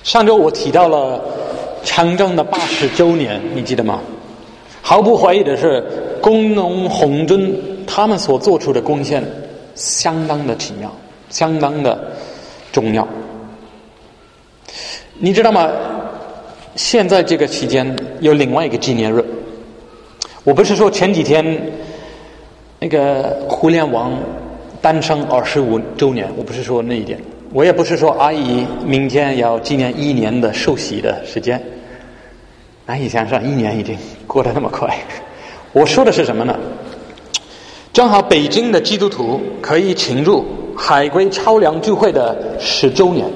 上周我提到了长征的80周年，你记得吗？毫不怀疑的是，工农红军他们所做出的贡献相当的奇妙，相当的重要。你知道吗？现在这个期间有另外一个纪念日。我不是说前几天那个互联网诞生25周年，我不是说那一点，我也不是说阿姨明天要纪念1年的受洗的时间。难以想象1年已经过得那么快。我说的是什么呢？正好北京的基督徒可以庆祝海归超量聚会的10周年。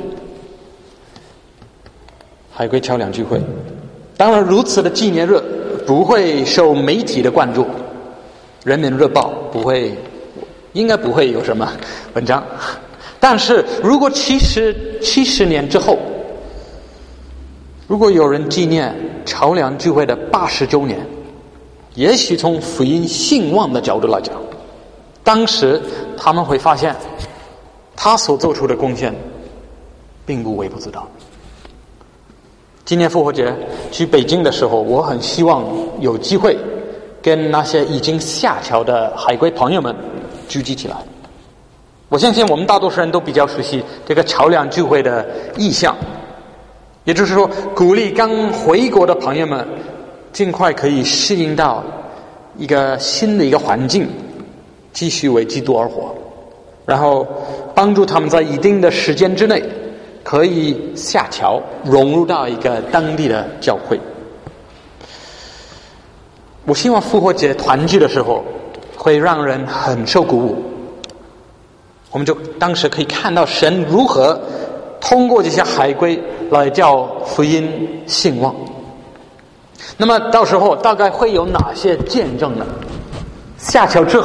海归超量聚会，当然如此的纪念日不会受媒体的关注，人民日报应该不会有什么文章。但是如果70年之后，如果有人纪念超量聚会的80周年，也许从福音兴旺的角度来讲，当时他们会发现他所做出的贡献并不微不足道。今年复活节去北京的时候，我很希望有机会跟那些已经下桥的海归朋友们聚集起来。我相信我们大多数人都比较熟悉这个超量聚会的意向，也就是说鼓励刚回国的朋友们尽快可以适应到一个新的一个环境，继续为基督而活，然后帮助他们在一定的时间之内可以下桥融入到一个当地的教会。我希望复活节团聚的时候会让人很受鼓舞，我们就当时可以看到神如何通过这些海归来叫福音兴旺。那么到时候大概会有哪些见证呢？下桥之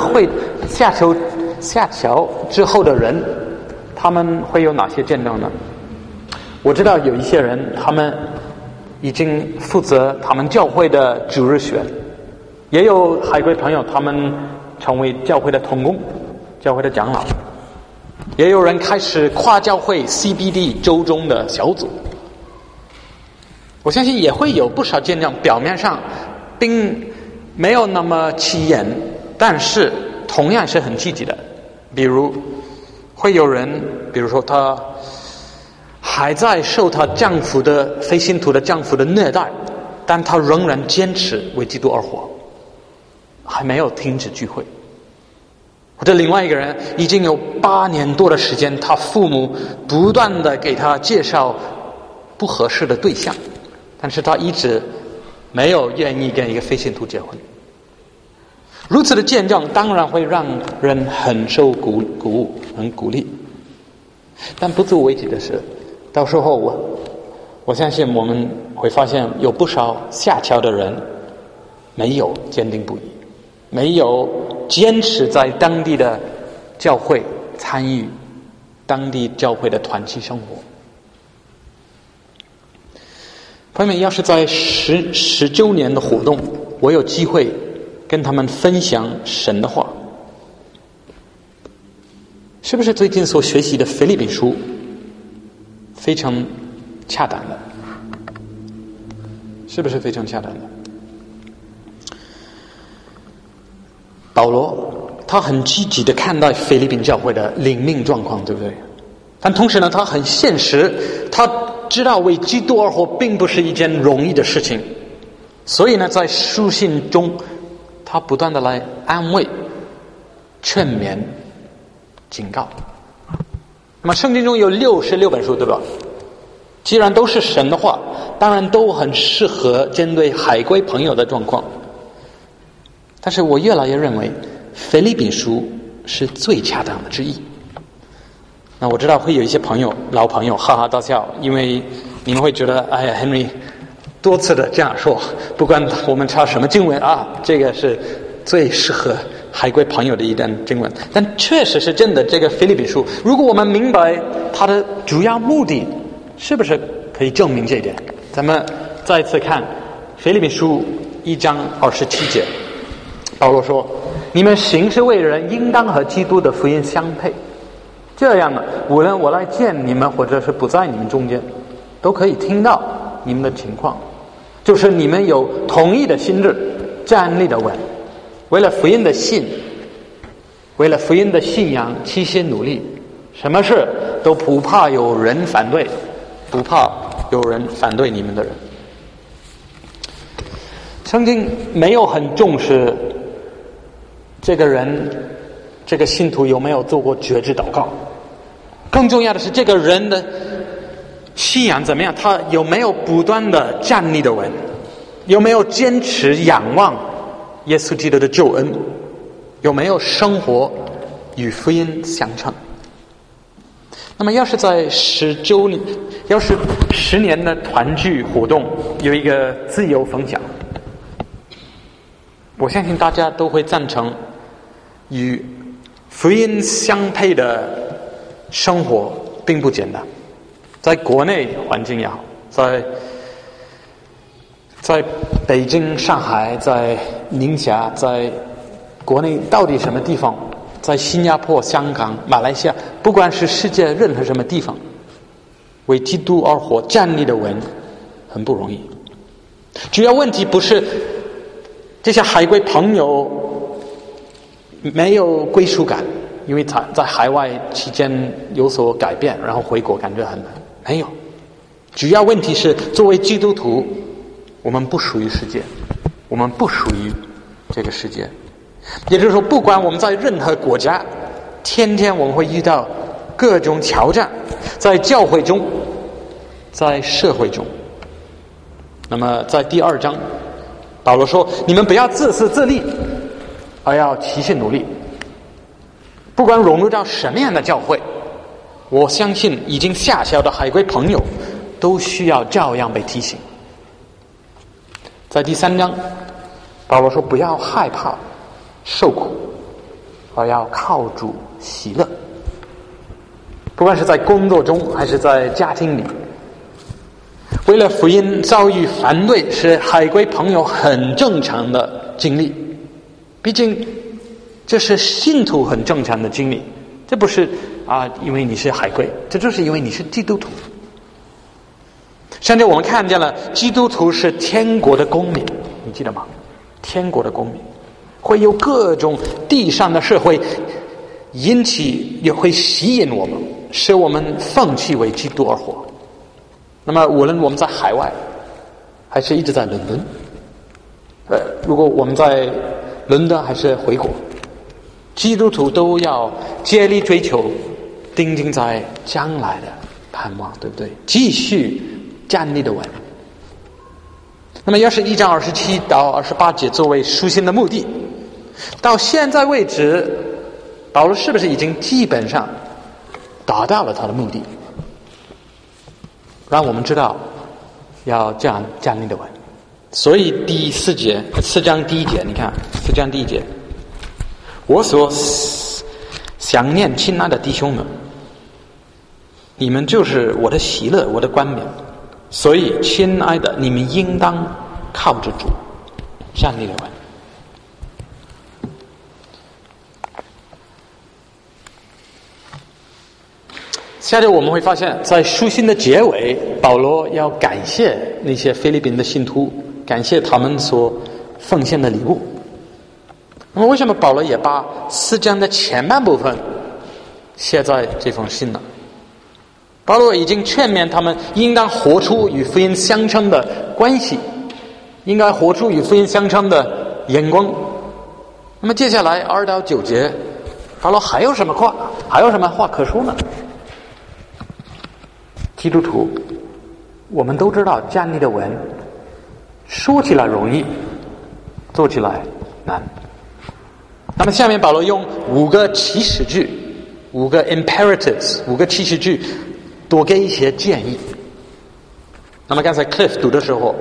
后的人，他们会有哪些见证呢？我知道有一些人他们已经负责他们教会的主日学，也有海归朋友他们成为教会的同工，教会的长老，也有人开始跨教会 CBD 周中的小组。我相信也会有不少见证表面上并没有那么起眼，但是同样是很积极的。比如会有人，比如说她还在受她丈夫的非信徒的丈夫的虐待，但她仍然坚持为基督而活，还没有停止聚会。或者另外一个人已经有8年多的时间，他父母不断的给他介绍不合适的对象，但是他一直没有愿意跟一个非信徒结婚。如此的见证当然会让人很受鼓舞，很鼓励。但不足为奇的是，到时候我相信我们会发现有不少下桥的人没有坚定不移，没有坚持在当地的教会参与当地教会的团契生活。朋友们，要是在10周年的活动，我有机会跟他们分享神的话，是不是最近所学习的腓立比书非常恰当的？是不是非常恰当的？保罗他很积极的看待腓立比教会的灵命状况，对不对？但同时呢，他很现实，他知道为基督而活并不是一件容易的事情，所以呢，在书信中他不断的来安慰、劝勉、警告。那么圣经中有66本书，对吧？既然都是神的话，当然都很适合针对海归朋友的状况。但是我越来越认为腓立比书是最恰当的之一。那我知道会有一些朋友老朋友哈哈大笑，因为你们会觉得哎呀 Henry 多次的这样说，不管我们查什么经文啊，这个是最适合海归朋友的一段经文。但确实是真的，这个腓立比书如果我们明白它的主要目的，是不是可以证明这一点？咱们再次看腓立比书1章27节，保罗说：你们行事为人应当和基督的福音相配，这样呢，无论我来见你们或者是不在你们中间， 都可以听到你们的情况，就是你们有同一的心智，站立的稳，为了福音的信，为了福音的信仰齐心努力，什么事都不怕有人反对，不怕有人反对你们的人。圣经没有很重视这个人，这个信徒有没有做过觉知祷告，更重要的是这个人的信仰怎么样，他有没有不断的站立的稳，有没有坚持仰望耶稣基督的救恩，有没有生活与福音相称。那么要是在10年的团聚活动有一个自由分享，我相信大家都会赞成与福音相配的生活并不简单。在国内环境也好，在北京、上海，在宁夏，在国内到底什么地方，在新加坡、香港、马来西亚，不管是世界任何什么地方，为基督而活站立的稳很不容易。主要问题不是这些海归朋友没有归属感，因为他在海外期间有所改变，然后回国感觉很难。没有，主要问题是作为基督徒，我们不属于世界，我们不属于这个世界。也就是说，不管我们在任何国家，天天我们会遇到各种挑战，在教会中，在社会中。那么在第2章，保罗说，你们不要自私自利，而要齐心努力。不管融入到什么样的教会，我相信已经下校的海归朋友都需要照样被提醒。在第3章，保罗说，不要害怕受苦，而要靠主喜乐。不管是在工作中还是在家庭里，为了福音遭遇反对是海归朋友很正常的经历，毕竟这是信徒很正常的经历，这不是因为你是海归，这就是因为你是基督徒。甚至我们看见了基督徒是天国的公民，你记得吗？天国的公民会有各种地上的社会引起，也会吸引我们，使我们放弃为基督而活。那么无论我们在海外还是一直在伦敦，如果我们在伦敦还是回国，基督徒都要竭力追求定睛在将来的盼望，对不对？继续站立的稳。那么要是1章27到28节作为书信的目的，到现在为止，保罗是不是已经基本上达到了他的目的？让我们知道要这样站立的稳。所以第4章第1节，你看4章第1节，我所想念亲爱的弟兄们，你们就是我的喜乐，我的冠冕。所以亲爱的，你们应当靠着主站立的稳。下面我们会发现，在书信的结尾，保罗要感谢那些腓立比的信徒，感谢他们所奉献的礼物。那么为什么保罗也把4章的前半部分写在这封信呢？保罗已经劝勉他们应当活出与福音相称的关系，应该活出与福音相称的眼光。那么接下来2到9节，保罗还有什么话可说呢？基督徒，我们都知道站立的稳，说起来容易，做起来难。那么下面保罗用5个祈使句，5个 imperatives，5个祈使句，多给一些建议。那么刚才 Cliff 读的时候，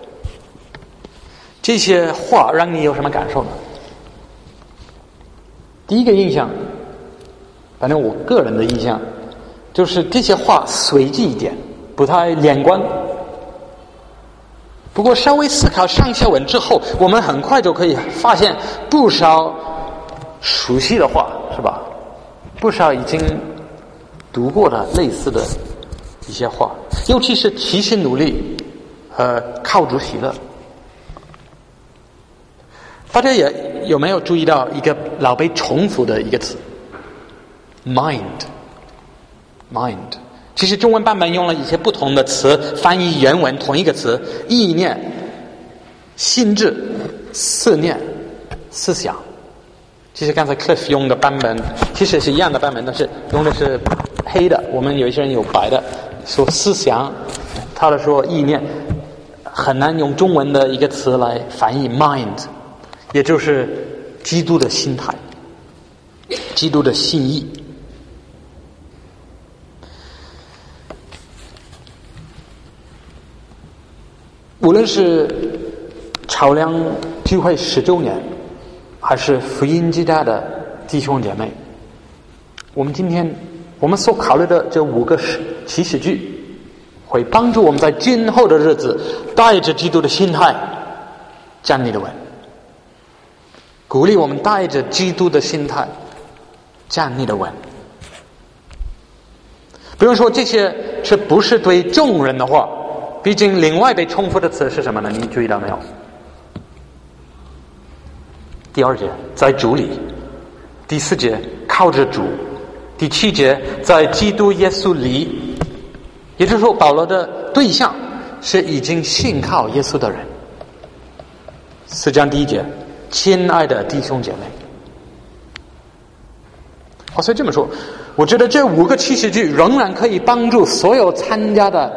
这些话让你有什么感受呢？第一个印象，反正我个人的印象，就是这些话随机一点，不太连贯。不过稍微思考上下文之后，我们很快就可以发现不少熟悉的话，是吧？不少已经读过的类似的一些话。 尤其是齐心努力和靠主喜乐。大家也有没有注意到一个老被重复的一个词 mind。 其实中文版本用了一些不同的词翻译原文同一个词，意念、心智、思念、思想。其实刚才 Cliff 用的版本其实是一样的版本，但是用的是黑的，我们有一些人有白的。说思想，他的说意念，很难用中文的一个词来翻译 mind， 也就是基督的心态，基督的心意。无论是朝阳聚会10周年，还是福音之家的弟兄姐妹，我们今天我们所考虑的这5个祈使句，会帮助我们在今后的日子带着基督的心态站立得稳，鼓励我们带着基督的心态站立得稳。比如说这些是不是对众人的话，毕竟另外被重复的词是什么呢？你注意到没有？第2节在主里，第4节靠着主，第7节在基督耶稣里。也就是说，保罗的对象是已经信靠耶稣的人。4章第1节，亲爱的弟兄姐妹。所以这么说，我觉得这5个祈使句仍然可以帮助所有参加的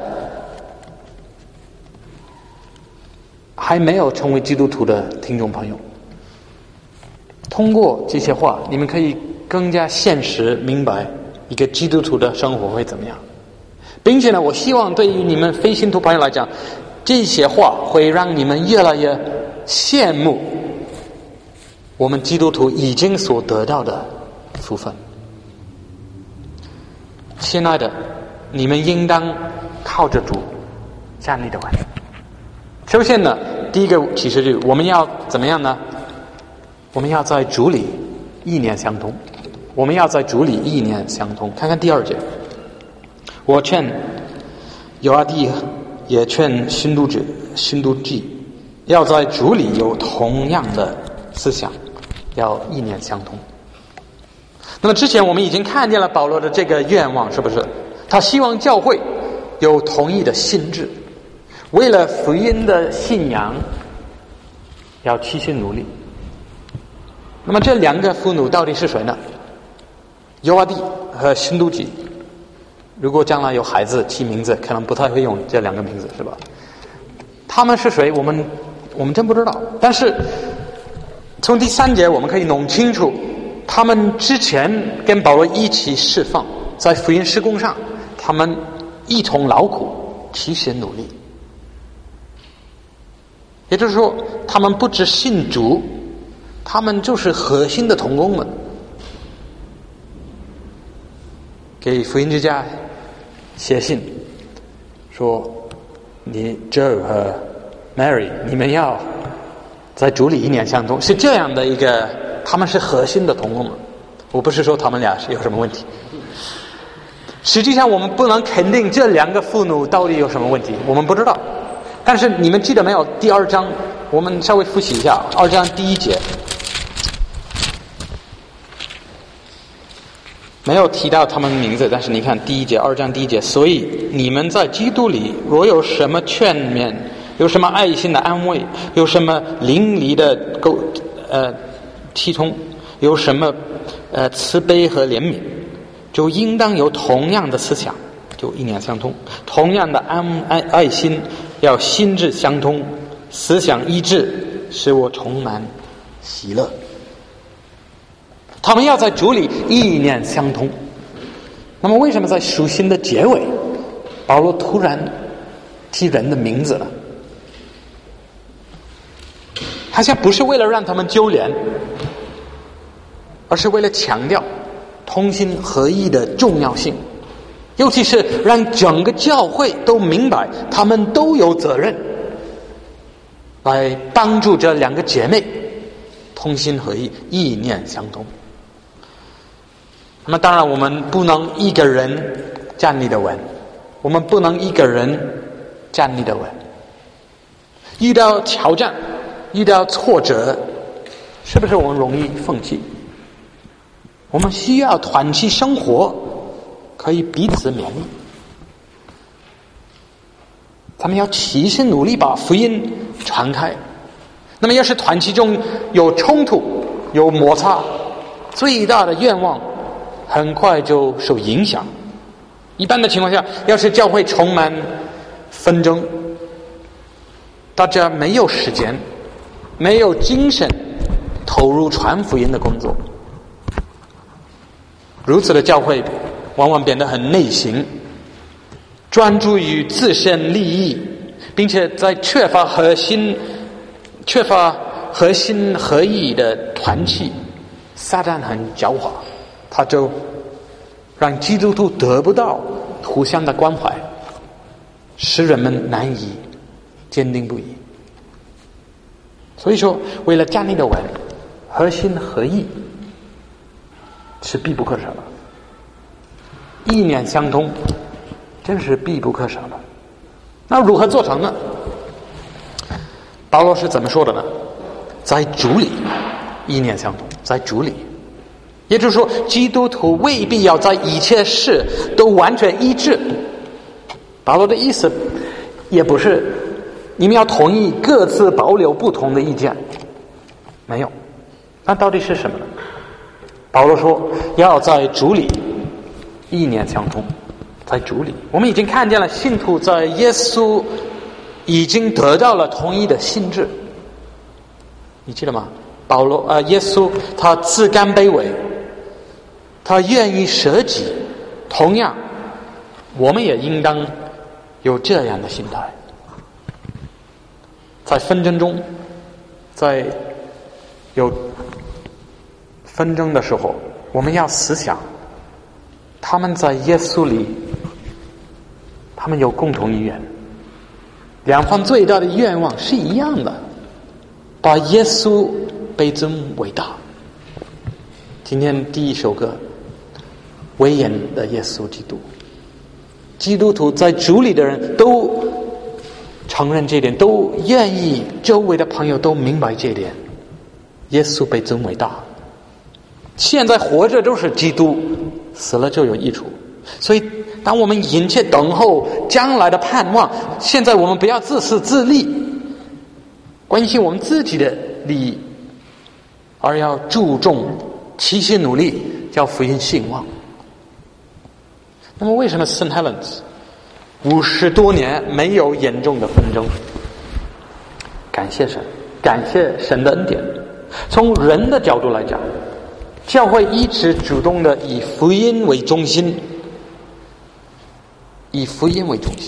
还没有成为基督徒的听众朋友。通过这些话，你们可以更加现实明白一个基督徒的生活会怎么样。并且呢，我希望对于你们非信徒朋友来讲，这些话会让你们越来越羡慕我们基督徒已经所得到的福分。亲爱的，你们应当靠着主站立得稳。首先呢，第一个启示句，我们要怎么样呢？我们要在主里意念相通。我们要在主里意念相通。看看第2节，我劝犹阿弟，也劝新都记，要在主里有同样的思想，要意念相通。那么之前我们已经看见了保罗的这个愿望，是不是？他希望教会有同一的心智，为了福音的信仰要齐心努力。那么这2个妇女到底是谁呢？犹阿弟和新都记。如果将来有孩子起名字，可能不太会用这2个名字，是吧？他们是谁？我们真不知道。但是从第3节我们可以弄清楚，他们之前跟保罗一起释放，在福音事工上，他们一同劳苦，齐心努力。也就是说，他们不只信主，他们就是核心的同工们。给福音之家写信说，你 Joe 和 Mary， 你们要在主里意念相通，是这样的一个，他们是核心的同工们。我不是说他们俩是有什么问题，实际上我们不能肯定这2个妇女到底有什么问题，我们不知道。但是你们记得没有？第2章我们稍微复习一下，2章第1节没有提到他们名字，但是你看第1节，2章第1节，所以你们在基督里若有什么劝勉，有什么爱心的安慰，有什么邻里的体通，有什么慈悲和怜悯，就应当有同样的思想，就意念相通，同样的爱心，要心智相通，思想一致，使我充满喜乐。他们要在主里意念相通。那么为什么在书信的结尾，保罗突然提人的名字了？好像不是为了让他们纠连，而是为了强调同心合意的重要性，尤其是让整个教会都明白，他们都有责任来帮助这2个姐妹同心合意，意念相通。那么当然我们不能一个人站立得稳， 我们不能一个人站立得稳。遇到挑战，遇到挫折，是不是我们容易放弃？我们需要团契生活，可以彼此勉励。他们要齐心努力把福音传开。那么要是团契中有冲突有摩擦，最大的愿望很快就受影响。一般的情况下，要是教会充满纷争，大家没有时间没有精神投入传福音的工作，如此的教会往往变得很内省，专注于自身利益，并且在缺乏核心合意的团契。撒旦很狡猾，他就让基督徒得不到互相的关怀，使人们难以坚定不移。所以说，为了站立得稳，核心合意是必不可少的，意念相通真是必不可少的。那如何做成呢？保罗是怎么说的呢？在主里意念相同，在主里，也就是说，基督徒未必要在一切事都完全一致。保罗的意思也不是你们要同意各自保留不同的意见，没有。那到底是什么呢？保罗说要在主里意念相通，在主里。我们已经看见了信徒在耶稣已经得到了同一的心志，你记得吗？耶稣他自甘卑微，他愿意舍己，同样我们也应当有这样的心态。在纷争中，在有纷争的时候，我们要思想他们在耶稣里，他们有共同意愿，两方最大的愿望是一样的，把耶稣被尊为大。今天第一首歌，威严的耶稣基督，基督徒在主里的人都承认这点，都愿意周围的朋友都明白这点，耶稣被尊为大。现在活着都是基督，死了就有益处。所以当我们殷切等候将来的盼望，现在我们不要自私自利，关心我们自己的利益，而要注重齐心努力，叫福音兴旺。那么为什么 St. Helens 50多年没有严重的纷争？感谢神，感谢神的恩典。从人的角度来讲，教会一直主动的以福音为中心，以福音为中心。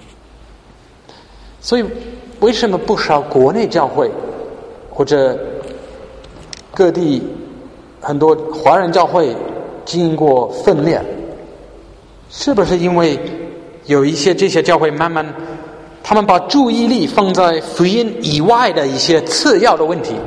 所以为什么不少国内教会或者各地很多华人教会经历过分裂？是不是因为有一些这些教会慢慢他们把注意力放在福音以外的一些次要的问题？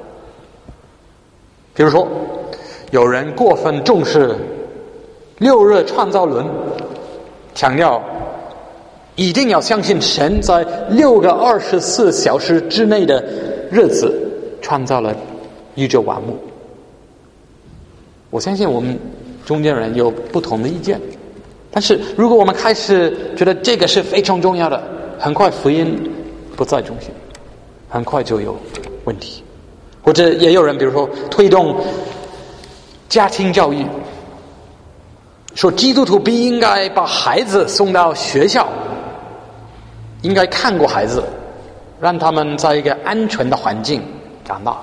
比如说有人过分重视六日创造论，强调一定要相信神在6个24小时之内的日子创造了宇宙万物。我相信我们中间人有不同的意见，但是如果我们开始觉得这个是非常重要的，很快福音不在中心，很快就有问题。或者也有人比如说推动家庭教育，说基督徒不应该把孩子送到学校，应该看过孩子，让他们在一个安全的环境长大。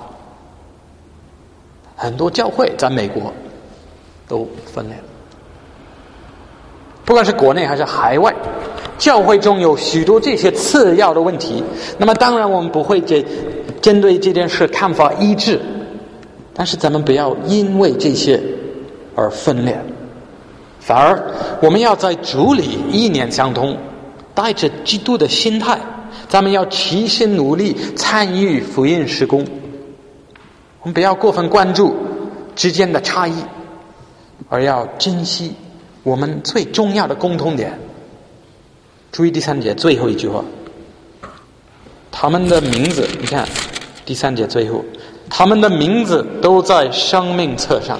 很多教会在美国都分裂了，不管是国内还是海外，教会中有许多这些次要的问题。那么当然我们不会针对这件事看法一致，但是咱们不要因为这些而分裂，反而我们要在主里意念相通，带着基督的心态，咱们要齐心努力参与福音事工。我们不要过分关注之间的差异，而要珍惜我们最重要的共同点， 注意第3节最后一句话，他们的名字，你看第3节最后，他们的名字都在生命册上。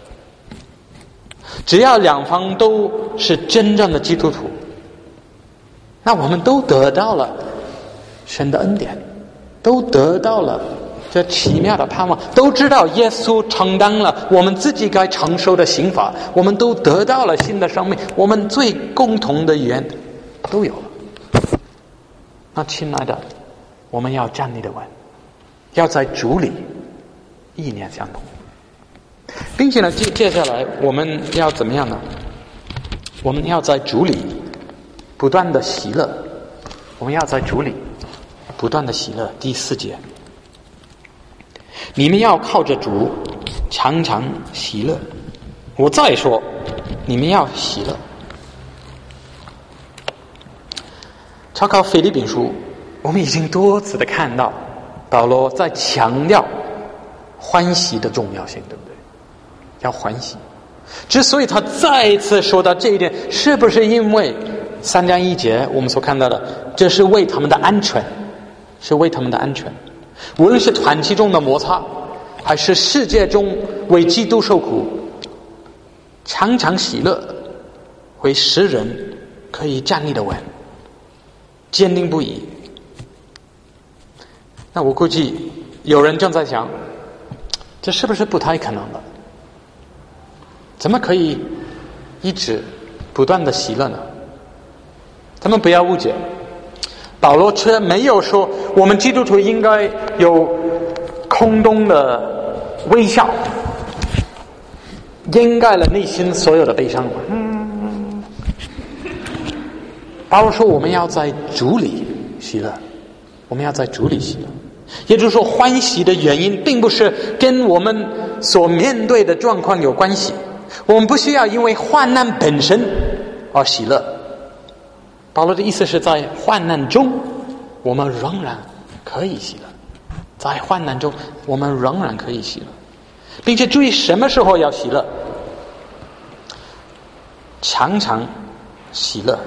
只要两方都是真正的基督徒，那我们都得到了神的恩典，都得到了这奇妙的盼望，都知道耶稣承担了我们自己该承受的刑罚，我们都得到了新的生命，我们最共同的语言都有了。那亲爱的，我们要站立的稳，要在主里意念相同，并且呢，接下来我们要怎么样呢？我们要在主里不断的喜乐，我们要在主里不断的喜乐。第4节，你们要靠着主常常喜乐。我再说，你们要喜乐。查考腓立比书，我们已经多次的看到保罗在强调欢喜的重要性，对不对？要欢喜。之所以他再一次说到这一点，是不是因为3章1节我们所看到的，这是为他们的安全，是为他们的安全。无论是团契中的摩擦，还是世界中为基督受苦，常常喜乐会使人可以站立得稳，坚定不移。那我估计有人正在想，这是不是不太可能的？怎么可以一直不断的喜乐呢？他们不要误解，保罗却没有说我们基督徒应该有空洞的微笑，掩盖了内心所有的悲伤。保罗说我们要在主里喜乐，我们要在主里喜乐。也就是说，欢喜的原因并不是跟我们所面对的状况有关系，我们不需要因为患难本身而喜乐。保罗的意思是在患难中我们仍然可以喜乐，在患难中我们仍然可以喜乐，并且注意什么时候要喜乐，常常喜乐。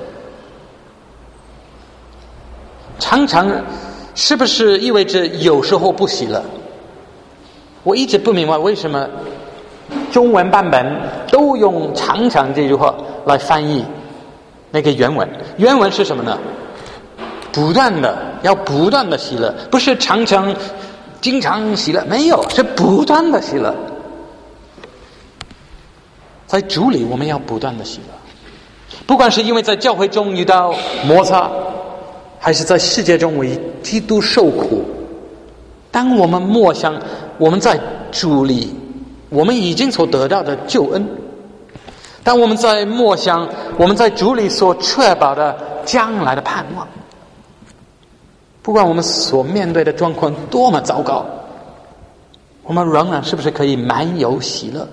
常常是不是意味着有时候不喜乐？我一直不明白为什么中文版本都用常常这句话来翻译那个原文。原文是什么呢？不断的，要不断的喜乐，不是常常经常喜乐，没有，是不断的喜乐。在主里我们要不断的喜乐，不管是因为在教会中遇到摩擦，还是在世界中为基督受苦，当我们默想我们在主里我们已经所得到的救恩，当我们在默想我们在主里所确保的将来的盼望，不管我们所面对的状况多么糟糕，我们仍然是不是可以满有喜乐？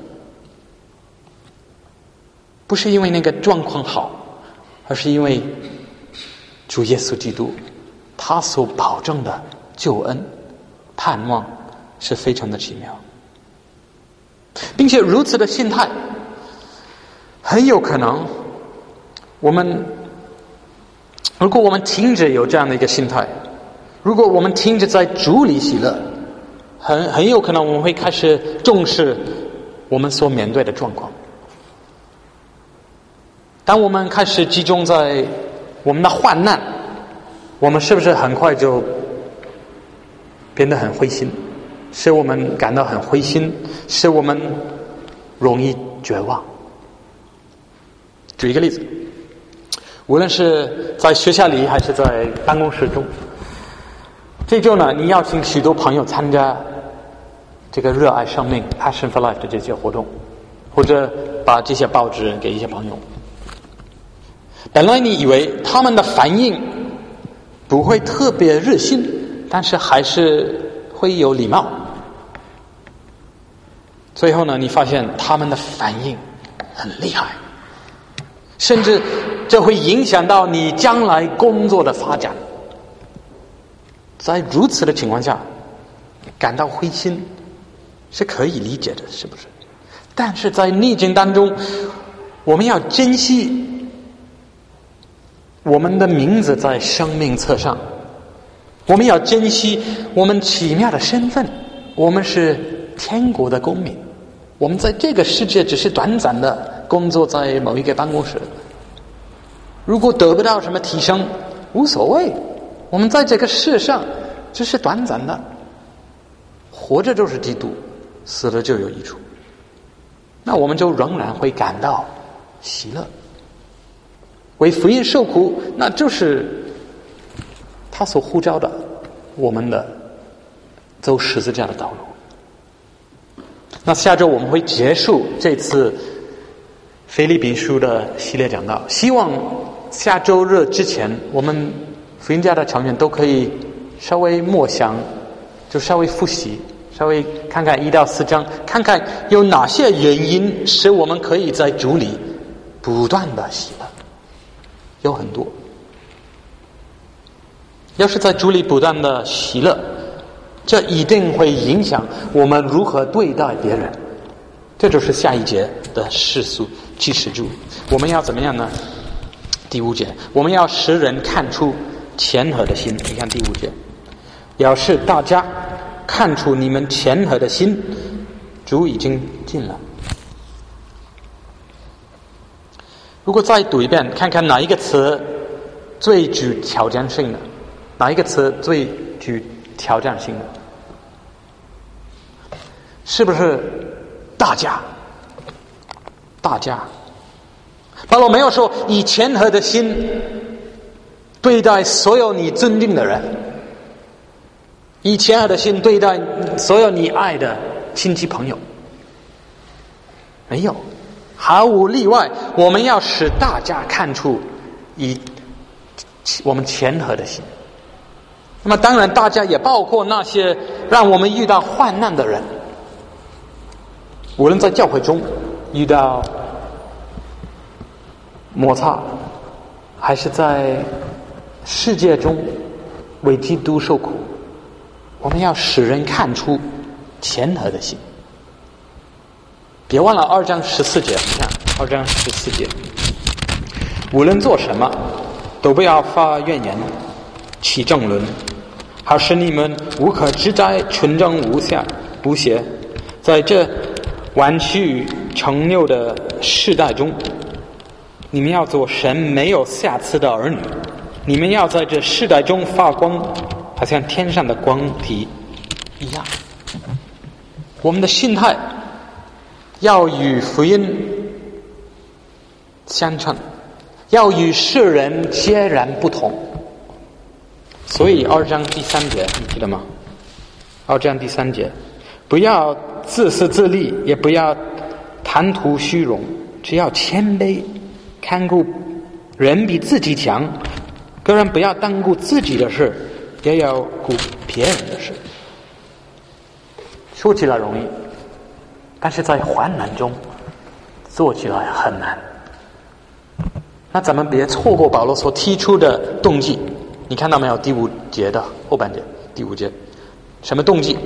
不是因为那个状况好，而是因为主耶稣基督他所保证的救恩盼望是非常的奇妙，并且如此的心态很有可能如果我们停止有这样的一个心态，如果我们停止在主里喜乐，很有可能我们会开始重视我们所面对的状况。当我们开始集中在我们的患难，我们是不是很快就变得很灰心，使我们感到很灰心，使我们容易绝望？举一个例子，无论是在学校里还是在办公室中，这周呢，你邀请许多朋友参加这个热爱生命 Passion for Life 的这些活动，或者把这些报纸给一些朋友。本来你以为他们的反应不会特别热心，但是还是会有礼貌。最后呢，你发现他们的反应很厉害，甚至这会影响到你将来工作的发展。在如此的情况下感到灰心是可以理解的，是不是？但是在逆境当中，我们要珍惜我们的名字在生命册上，我们要珍惜我们奇妙的身份，我们是天国的公民，我们在这个世界只是短暂的工作在某一个办公室，如果得不到什么提升无所谓，我们在这个世上只是短暂的，活着就是基督，死了就有益处，那我们就仍然会感到喜乐。为福音受苦，那就是他所呼召的我们的走十字架的道路。那下周我们会结束这次腓立比书的系列讲道，希望下周日之前我们福音家的成员都可以稍微默想，就稍微复习，稍微看看1到4章，看看有哪些原因使我们可以在主里不断的喜乐。有很多，要是在主里不断的喜乐，这一定会影响我们如何对待别人。这就是下一节的世俗启示主。我们要怎么样呢？第5节，我们要使人看出谦和的心。你看第5节，要使大家看出你们谦和的心，主已经近了。如果再读一遍，看看哪一个词最具挑战性的，哪一个词最具挑战性的？是不是大家？大家，保罗没有说以谦和的心对待所有你尊敬的人，以谦和的心对待所有你爱的亲戚朋友，没有。毫无例外，我们要使大家看出以我们谦和的心。那么当然大家也包括那些让我们遇到患难的人，无论在教会中遇到摩擦，还是在世界中为基督受苦，我们要使人看出谦和的心。别忘了2章14节，你看2章14节，无论做什么，都不要发怨言，起争论，好使你们无可指摘，纯正无邪，在这弯曲成拗的世代中，你们要做神没有瑕疵的儿女，你们要在这世代中发光，好像天上的光体一样。我们的心态要与福音相称，要与世人截然不同。所以2章第3节你记得吗？2章第3节，不要自私自利，也不要贪图虚荣，只要谦卑，看顾人比自己强，个人不要单顾自己的事，也要顾别人的事。说起来容易，但是在患难中做起来很难。那咱们别错过保罗所提出的动机。你看到没有？第5节的后半节，第5节，什么动机？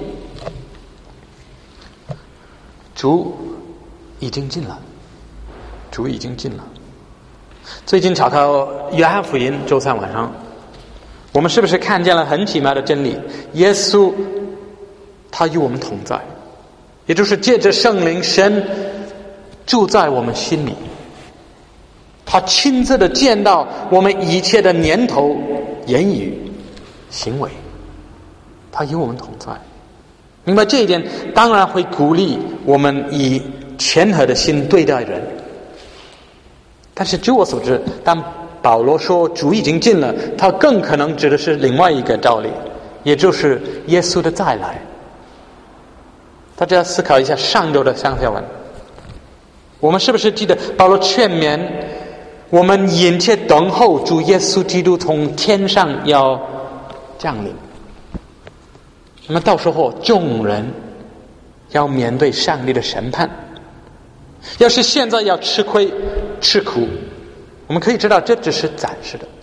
主已经近了，主已经近了。最近查考约翰福音周3晚上，我们是不是看见了很奇妙的真理？耶稣他与我们同在，也就是借着圣灵，神住在我们心里，他亲自的见到我们一切的念头、言语、行为，他与我们同在。明白这一点，当然会鼓励我们以谦和的心对待人。但是据我所知，当保罗说主已经近了，他更可能指的是另外一个道理，也就是耶稣的再来。大家思考一下上周的上下文，我们是不是记得保罗劝勉我们殷切等候主耶稣基督从天上要降临？那么到时候众人要面对上帝的审判，要是现在要吃亏吃苦，我们可以知道这只是暂时的，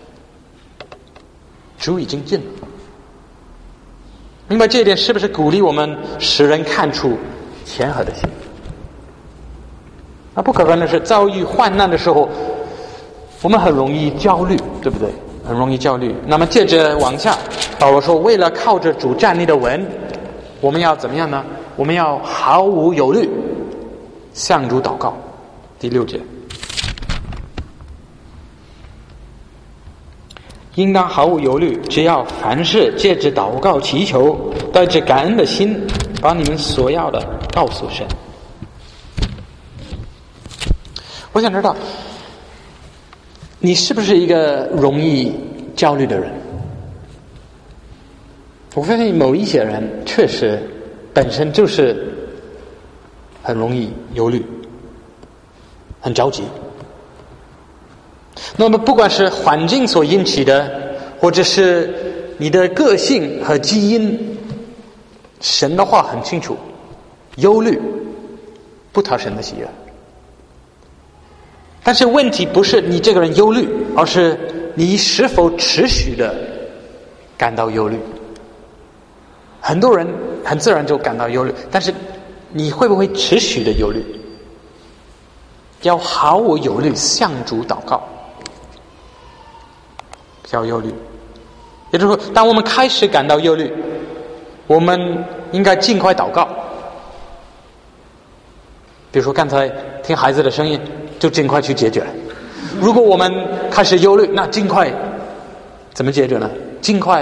主已经近了。明白这一点是不是鼓励我们使人看出谦和的心？那不可能的是，遭遇患难的时候， 我们很容易焦虑，对不对？很容易焦虑。那么接着往下，保罗说，为了靠着主站立的稳，我们要怎么样呢？我们要毫无忧虑向主祷告。第6节，应当毫无忧虑，只要凡事借着祷告祈求，带着感恩的心，把你们所要的告诉神。我想知道你是不是一个容易焦虑的人？我发现某一些人确实本身就是很容易忧虑，很着急。那么不管是环境所引起的，或者是你的个性和基因，神的话很清楚，忧虑不讨神的喜悦。但是问题不是你这个人忧虑，而是你是否持续的感到忧虑。很多人很自然就感到忧虑，但是你会不会持续的忧虑？要毫无忧虑向主祷告，不要忧虑。也就是说，当我们开始感到忧虑，我们应该尽快祷告。比如说刚才听孩子的声音，就尽快去解决。如果我们开始忧虑，那尽快怎么解决呢？尽快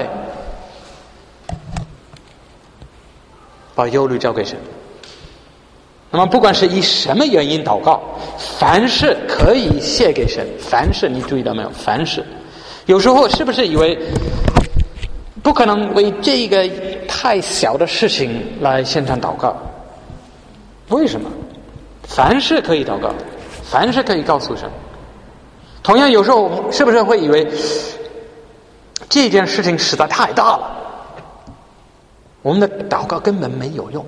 把忧虑交给神。那么不管是以什么原因祷告，凡事可以献给神。凡事，你注意到没有？凡事。有时候是不是以为不可能为这个太小的事情来献上祷告？为什么？凡事可以祷告，凡事可以告诉神。同样有时候是不是会以为这件事情实在太大了，我们的祷告根本没有用？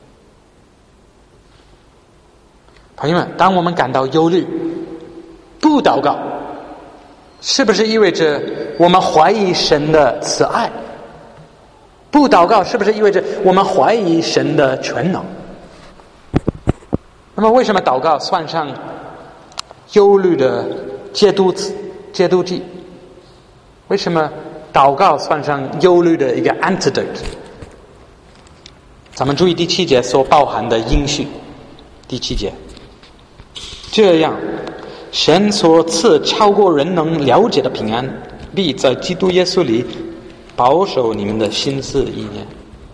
朋友们，当我们感到忧虑不祷告，是不是意味着我们怀疑神的慈爱？不祷告是不是意味着我们怀疑神的全能？那么为什么祷告算上忧虑的戒毒剂？为什么祷告算上忧虑的一个 antidote？ 咱们注意第7节所包含的应许。第7节，这样神所赐超过人能了解的平安，必在基督耶稣里保守你们的心思意念。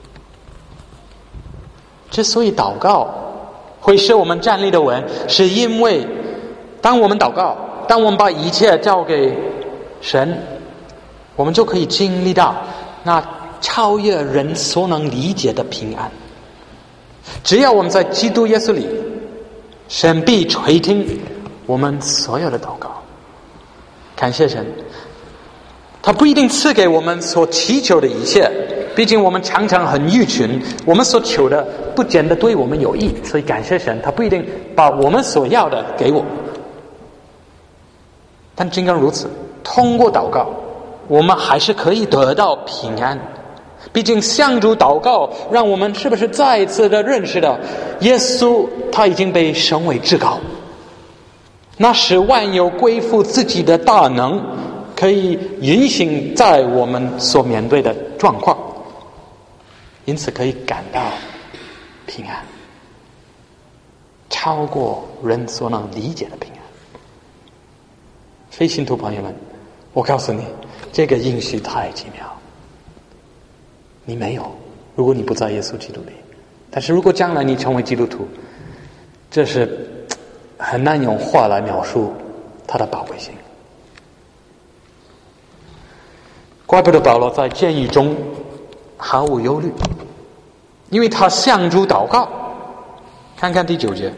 之所以祷告会使我们站立的稳，是因为当我们祷告，当我们把一切交给神，我们就可以经历到那超越人所能理解的平安。只要我们在基督耶稣里，神必垂听我们所有的祷告。感谢神，他不一定赐给我们所祈求的一切，毕竟我们常常很愚蠢，我们所求的不见得对我们有益，所以感谢神，他不一定把我们所要的给我。但尽管如此，通过祷告，我们还是可以得到平安。毕竟向主祷告，让我们是不是再一次的认识到，耶稣他已经被升为至高，那使万有归附自己的大能可以运行在我们所面对的状况，因此可以感到平安，超过人所能理解的平安。非信徒朋友们，我告诉你，这个应许太奇妙。你没有，如果你不在耶稣基督里。但是如果将来你成为基督徒，这是很难用话来描述它的宝贵性。怪不得保罗在监狱中毫无忧虑，因为他向主祷告。看看第9节，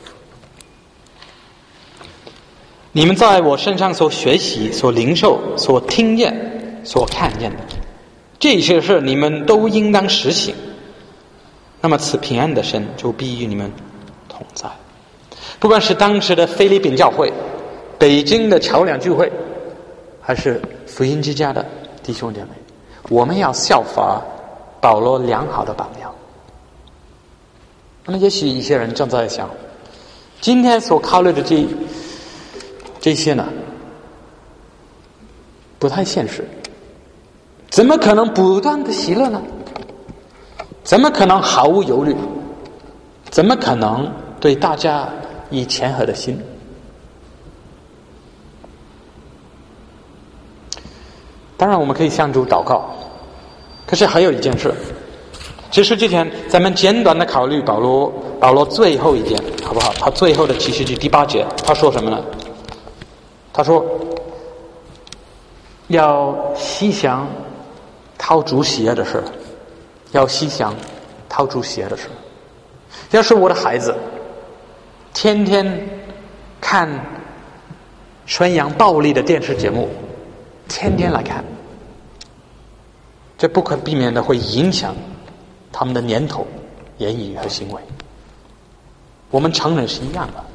你们在我身上所学习、所领受、所听见、所看见的，这些事你们都应当实行，那么此平安的神就必与你们同在。不管是当时的菲律宾教会、北京的桥梁聚会，还是福音之家的弟兄姐妹，我们要效法保罗良好的榜样。那么也许一些人正在想，今天所考虑的这些呢， 不太现实。怎么可能不断的喜乐呢？怎么可能毫无忧虑？怎么可能对大家以谦和的心？当然我们可以向主祷告，可是还有一件事，结束之前咱们简短的考虑保罗最后一点好不好？他最后的启示记第8节他说什么呢？他说要细想讨主喜悦的事，要细想讨主喜悦的事。要是我的孩子天天看宣扬暴力的电视节目，天天来看，这不可避免的会影响他们的念头、言语和行为。我们成人是一样的。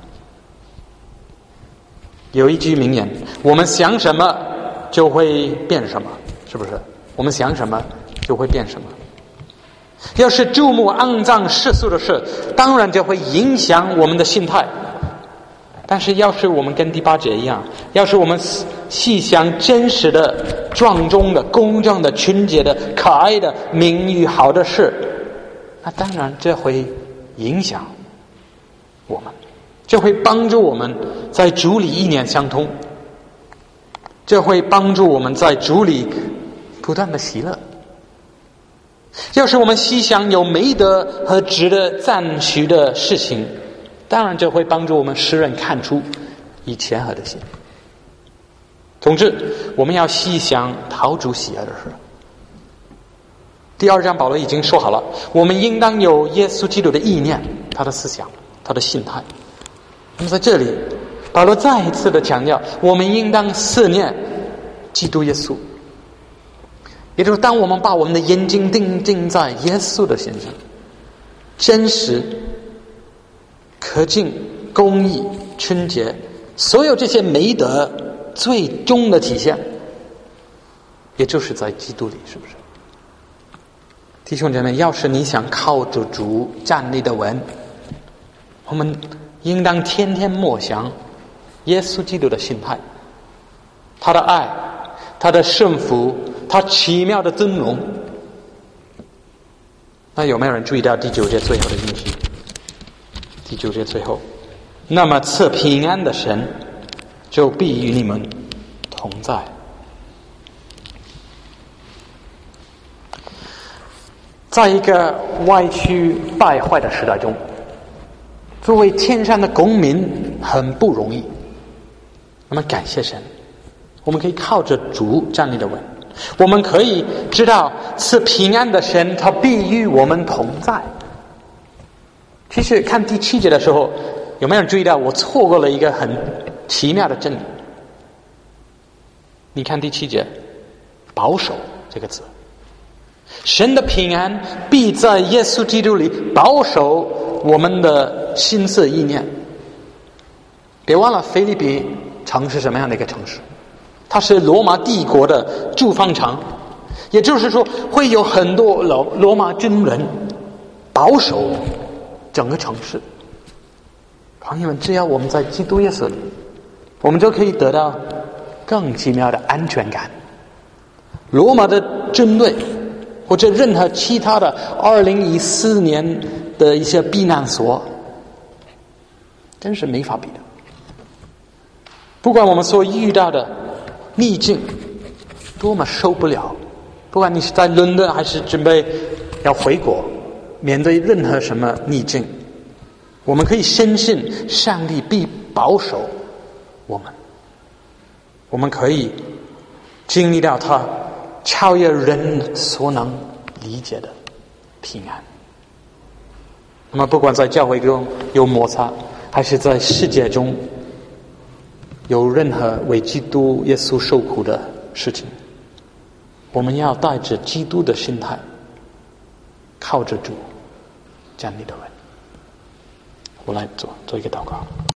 有一句名言，我们想什么就会变什么，是不是？我们想什么就会变什么。要是注目肮脏世俗的事，当然就会影响我们的心态。但是要是我们跟第8节一样，要是我们细想真实的、庄重的、公正的、纯洁的、可爱的、名誉好的事，那当然这会影响我们，这会帮助我们在主里意念相通，这会帮助我们在主里不断的喜乐。要是我们细想有美德和值得赞许的事情，当然这会帮助我们世人看出以谦和的心。总之，我们要细想讨主喜悦的事。第2章保罗已经说好了，我们应当有耶稣基督的意念，他的思想，他的心态。那么在这里，保罗再一次的强调，我们应当思念基督耶稣。也就是当我们把我们的眼睛定睛在耶稣的身上，真实、可敬、公义、纯洁，所有这些美德最终的体现，也就是在基督里，是不是？弟兄姐妹，要是你想靠着主站立的稳，我们应当天天默想耶稣基督的心态，他的爱，他的圣福，他奇妙的尊荣。那有没有人注意到第9节最后的应许？第9节最后，那么赐平安的神就必与你们同在。在一个歪曲败坏的时代中，作为天上的公民很不容易。那么感谢神，我们可以靠着主站立的稳，我们可以知道赐平安的神他必与我们同在。其实看第7节的时候，有没有人注意到我错过了一个很奇妙的真理？你看第7节，保守这个字，神的平安必在耶稣基督里保守我们的心思意念。别忘了腓立比城是什么样的一个城市？它是罗马帝国的驻防城，也就是说会有很多罗马军人保守整个城市。朋友们，只要我们在基督耶稣里，我们就可以得到更奇妙的安全感。罗马的军队或者任何其他的2014年的一些避难所，真是没法比的。不管我们所遇到的逆境多么受不了，不管你是在伦敦还是准备要回国，面对任何什么逆境，我们可以深信上帝必保守我们，我们可以经历到他超越人所能理解的平安。那么不管在教会中有摩擦，还是在世界中有任何为基督耶稣受苦的事情，我们要带着基督的心态，靠着主站立的稳。我来做一个祷告。